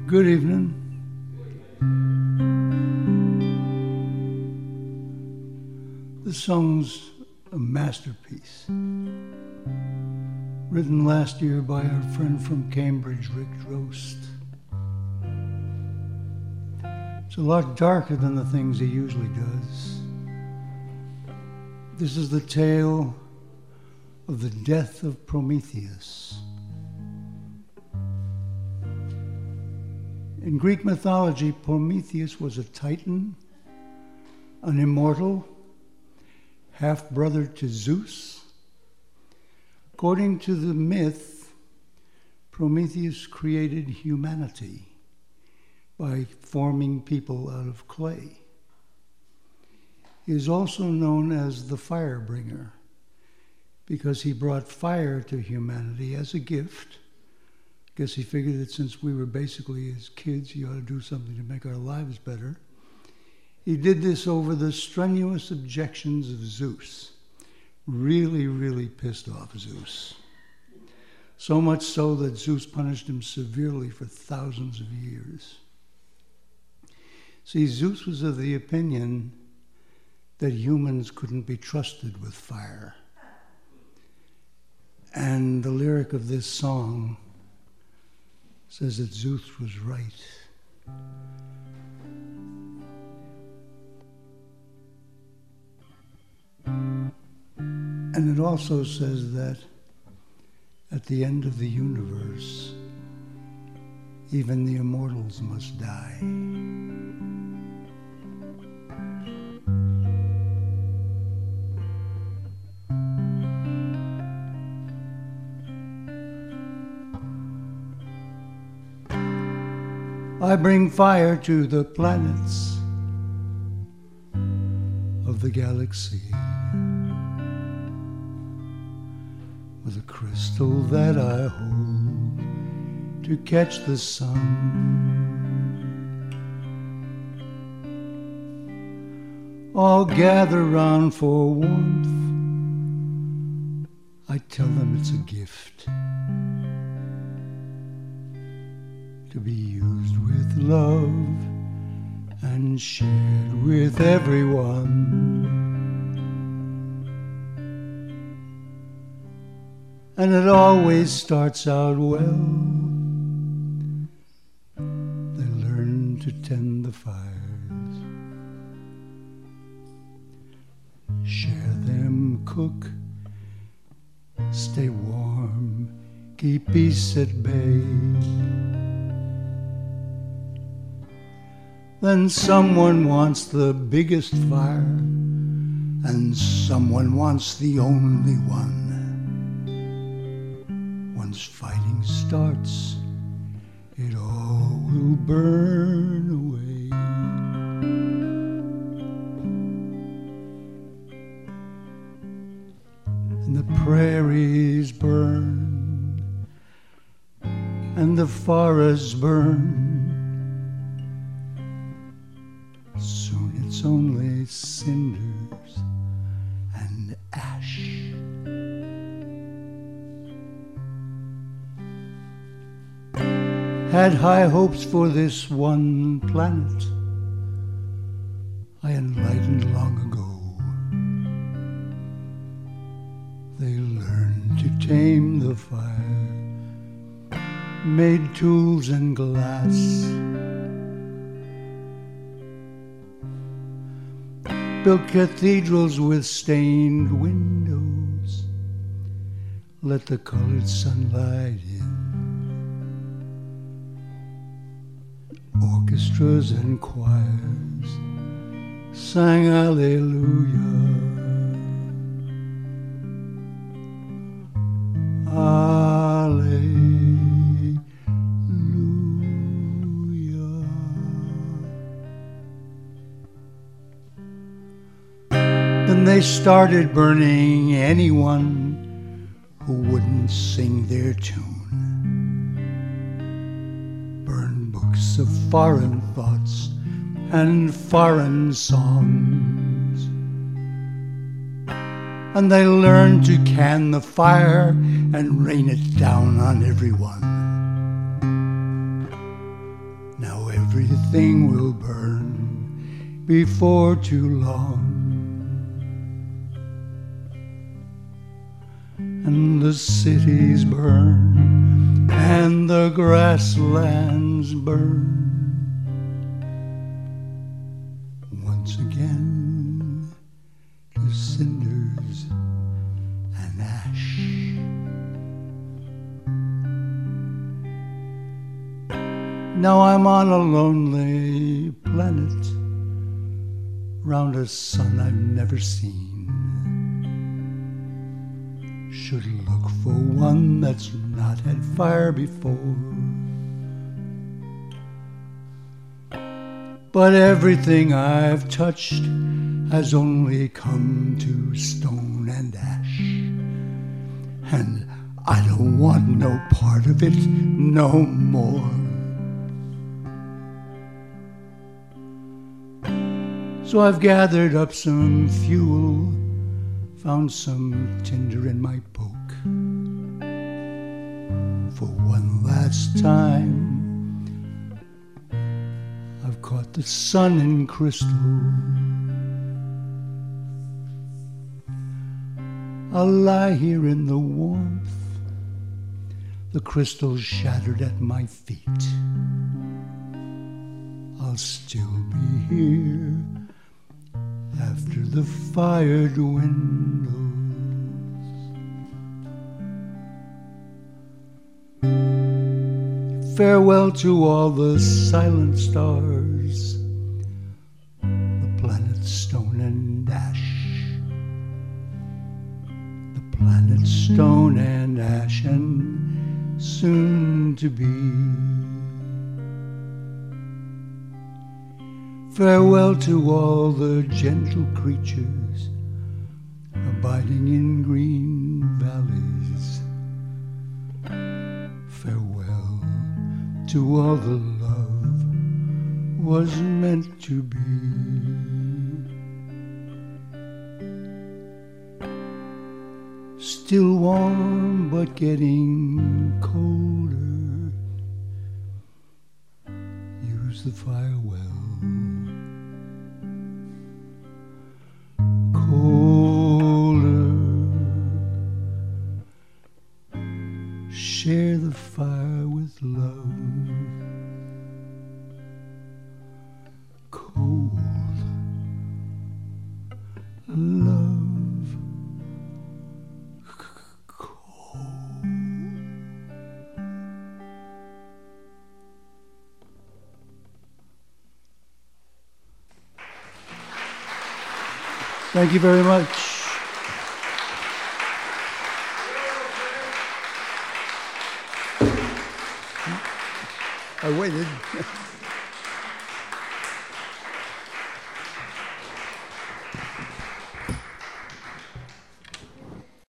Good evening. This song's a masterpiece, written last year by our friend from Cambridge, Rick Drost. It's a lot darker than the things he usually does. This is the tale of the death of Prometheus. In Greek mythology, Prometheus was a titan, an immortal, half-brother to Zeus. According to the myth, Prometheus created humanity by forming people out of clay. He is also known as the fire bringer because he brought fire to humanity as a gift. I guess he figured that since we were basically his kids, he ought to do something to make our lives better. He did this over the strenuous objections of Zeus. Really, really pissed off Zeus. So much so that Zeus punished him severely for thousands of years. See, Zeus was of the opinion that humans couldn't be trusted with fire. And the lyric of this song says that Zeus was right. And it also says that at the end of the universe, even the immortals must die. I bring fire to the planets of the galaxy with a crystal that I hold to catch the sun. All gather round for warmth. I tell them it's a gift to be used with love and shared with everyone. And it always starts out well. They learn to tend the fires, share them, cook, stay warm, keep peace at bay. Then someone wants the biggest fire, and someone wants the only one. Once fighting starts, it all will burn away. And the prairies burn, and the forests burn. Soon it's only cinders and ash. Had high hopes for this one planet I enlightened long ago. They learned to tame the fire, made tools and glass, built cathedrals with stained windows, let the colored sunlight in. Orchestras and choirs sang Alleluia. Alleluia. Then they started burning anyone who wouldn't sing their tune. Of foreign thoughts and foreign songs. And they learned to can the fire and rain it down on everyone. everything will burn before too long. And the cities burn, and the grasslands burn. Once again to cinders and ash. Now I'm on a lonely planet, round a sun I've never seen. Should look for one that's not had fire before. But everything I've touched has only come to stone and ash. And I don't want no part of it no more. So I've gathered up some fuel, found some tinder in my poke. For one last time, I've caught the sun in crystal. I'll lie here in the warmth, the crystal shattered at my feet. I'll still be here after the fire dwindles. Farewell to all the silent stars, the planet stone and ash, the planet stone and ash, and soon to be. Farewell to all the gentle creatures abiding in green valleys. Farewell to all the love was meant to be. Still warm but getting colder. Use the fire well. Colder. Share the fire with love. Cold love. Cold. Thank you very much. I waited.